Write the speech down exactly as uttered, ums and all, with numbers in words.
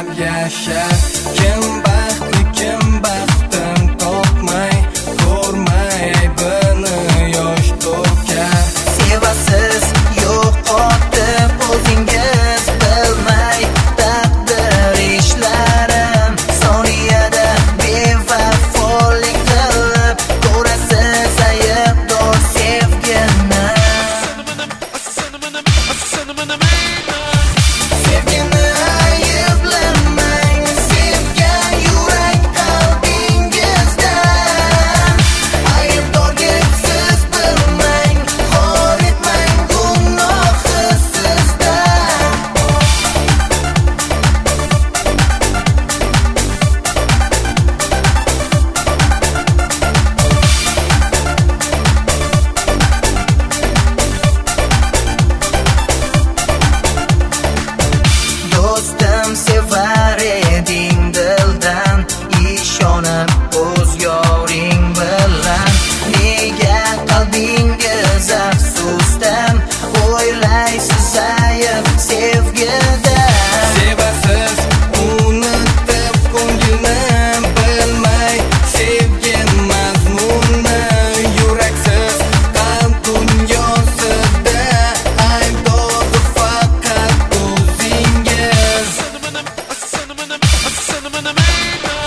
o'ylab yashar. Kim baxtli, kim baxtin topmay, ko'rmay aybini yosh to'kar. Sevasiz yo'qotib o'zingiz bilmay taqdir ishlarim, soniyada bevafolik qilib ko'rasiz aybdor sevgini. Sevgini ayblamang, sevgan yurak qalbingizdan. Aybdorga siz bilmang, xor etmang gunohi sizdan. Do'stim, sevar eding dildan, ishonib o'z yoring bilan. Nega qalbingiz afsusdan, o'ylaysiz ayb sevgida. Sevasiz unutib ko'ngilni bilmay, sevgin mazmuni yuraksiz qalb dunyosida. Aybdor faqat o'zingiz.